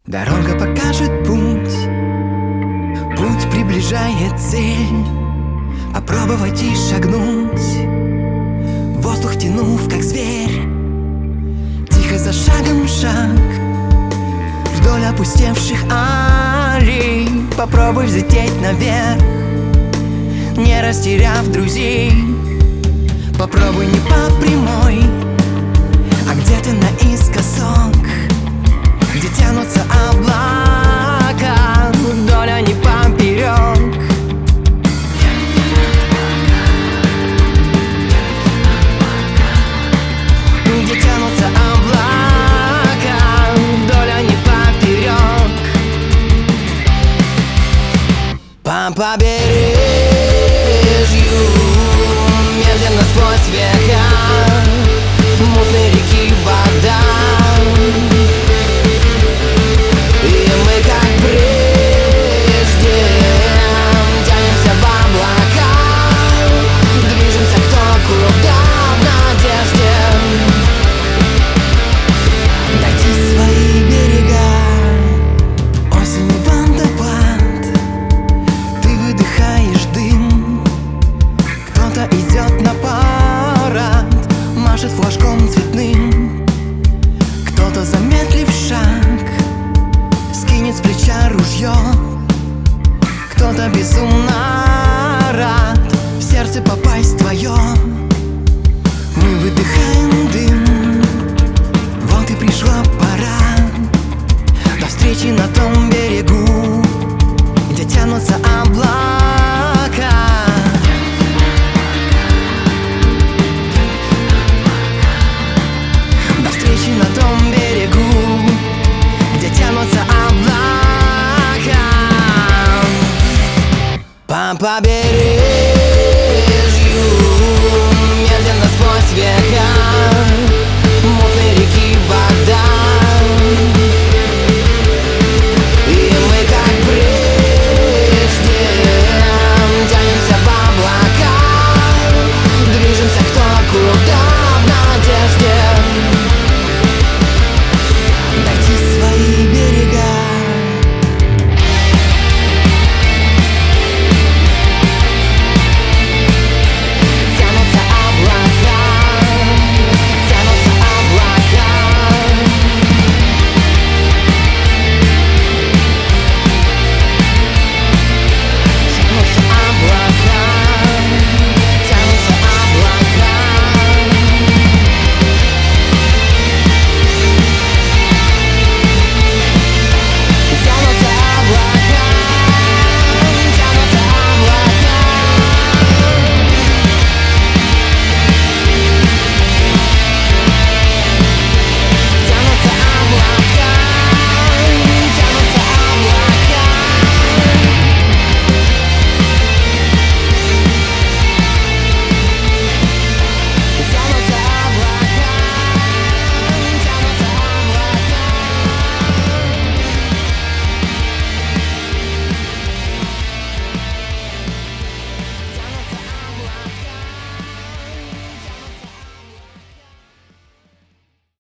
Дорога покажет путь, путь приближает цель. Попробовать и шагнуть, воздух втянув, как зверь. Тихо за шагом шаг вдоль опустевших аллей. Попробуй взлететь наверх, не растеряв друзей. Попробуй не по прямой, а где-то наискосок, где тянутся облака вдоль, а не поперек. Где тянутся облака вдоль, а не поперек. По побережью медленно сквозь века мутной реки вода. И мы, как прежде, тянемся в облака, движемся кто куда в надежде найти свои берега. Осенью водопад, ты выдыхаешь дым. Кто-то идет на парад, машет флажком цветным. Кто-то, замедлив шаг, скинет с плеча ружье. Кто-то безумно рад в сердце попасть твое. Мы выдыхаем дым, вот и пришла пора до встречи на том берегу, где тянутся облака. До встречи на том берегу, где тянутся облака. По побережью